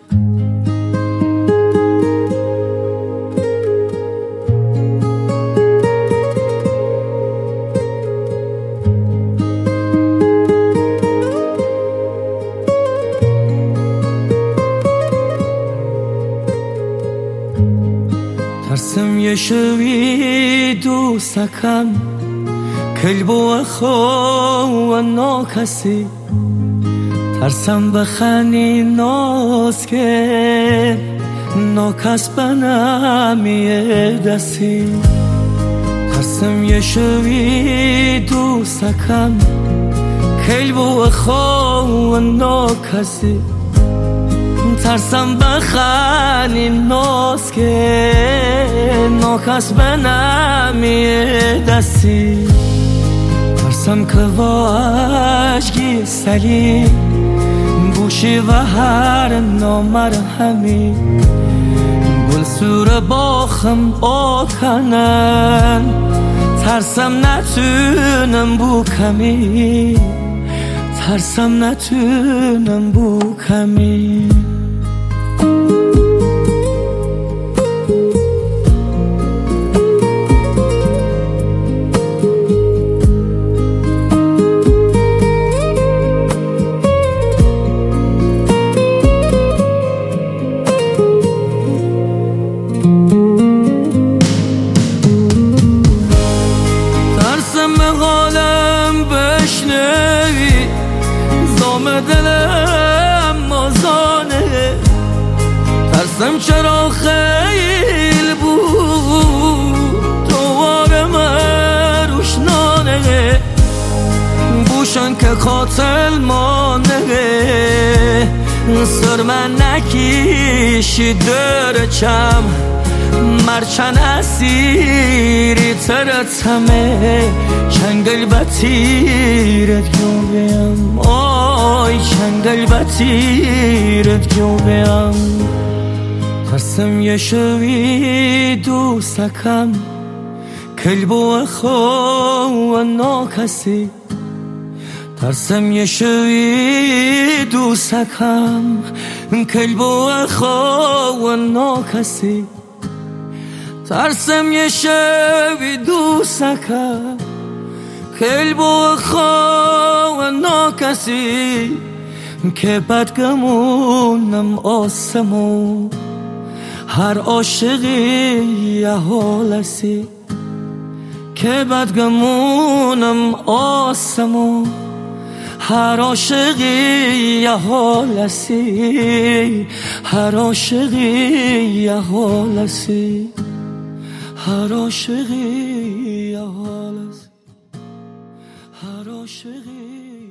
ترسم یه شوی دوستکم کل بو خو ناکسی ترسم بخنی ناز که ناکس بنمیه دستی ترسم یه شوی دوستکم کل بو خو ناکسی ترسم بخنی ناز که ناکس بنمیه دستی ترسم که واشگی سلی بوشی و هر نامرهمی گل سور باخم آکنن ترسم نتونم بو کمی ترسم نتونم بو کمی دلم مازانه ترسم چرا خیل بود دوباره من روشنانه بوشن که قاتل مانه سر من نکیشی درچم مرچن اسیری ترتمه چنگل بطیرت گویم آی چنگل بطیرت گویم ترسم یه شوی دوستکم کل بو خو ناکسی ترسم یه شوی دوستکم کل بو خو ناکسی ترسم یه شوی دوستکم کل بو خو ناکسی که بدگمونم آسمو هر عاشقی یه حالسی که بدگمونم آسمو هر عاشقی یه حالسی هر عاشقی یه حالسی هر عاشقی یه حالسی هر عاشقی